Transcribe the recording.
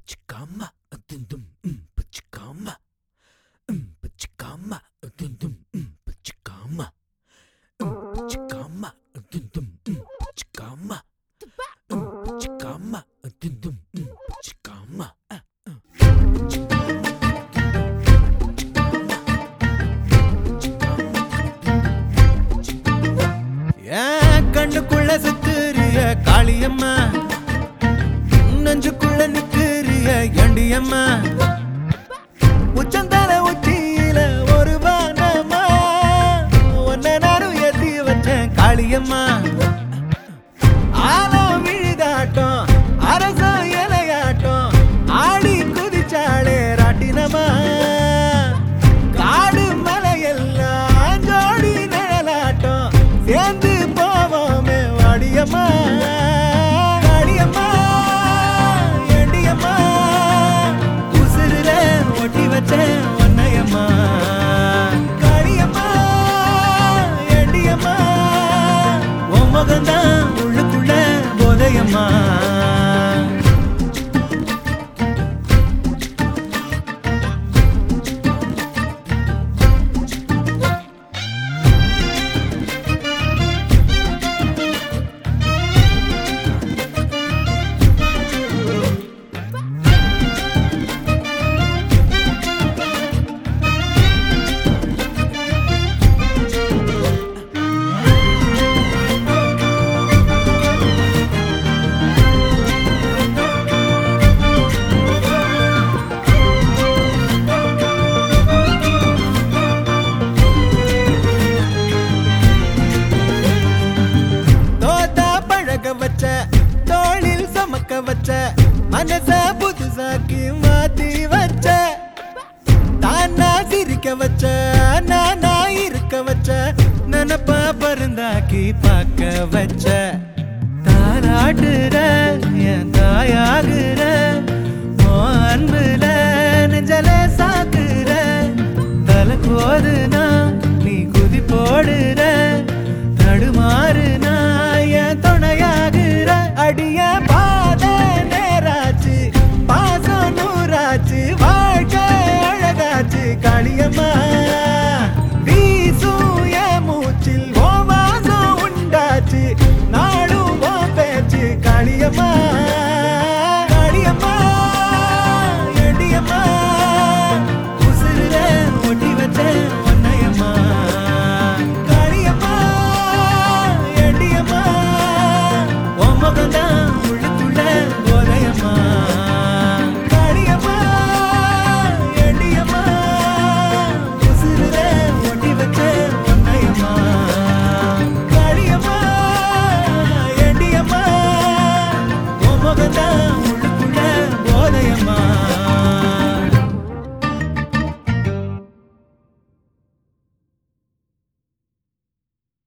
Pachikama, dum pachikama, pachikama, dum pachikama, pachikama, dum pachikama, pachikama, dum pachikama. கண்ணுக்குள்ள சுத்துறிய காளியம்மா நெஞ்சுக்குள்ள நிக்கிறிய எண்டியம்மா உச்சந்தல உச்சியில ஒரு வானம்மா உன்னை நானும் ஏத்தி வச்சேன் காளியம்மா ஆலம் விழுதாட்டம் அரசம் இலையாட்டம் ஆடி குதிச்சாளே ராட்டினமா காடு மலையெல்லாம் ஜோடி நிழலாட்டம் சேர்ந்து போவோமே வாடியம்மா வாடியம்மா ஏண்டியம்மா உசுருல ஒட்டி வச்சேன் ஒன்னையம்மா காளியம்மா ஏண்டியம்மா உன் முகம்தான் உள்ளுக்குள்ள போதையம்மா வச்ச தோளில் சமக்க வச்ச மனச புதுசாக்கி மாத்தி வச்ச தானா சிரிக்க வச்ச நானா இருக்க வச்ச நினப்பா பருந்தாக்கி பார்க்க வச்ச தாராட்டு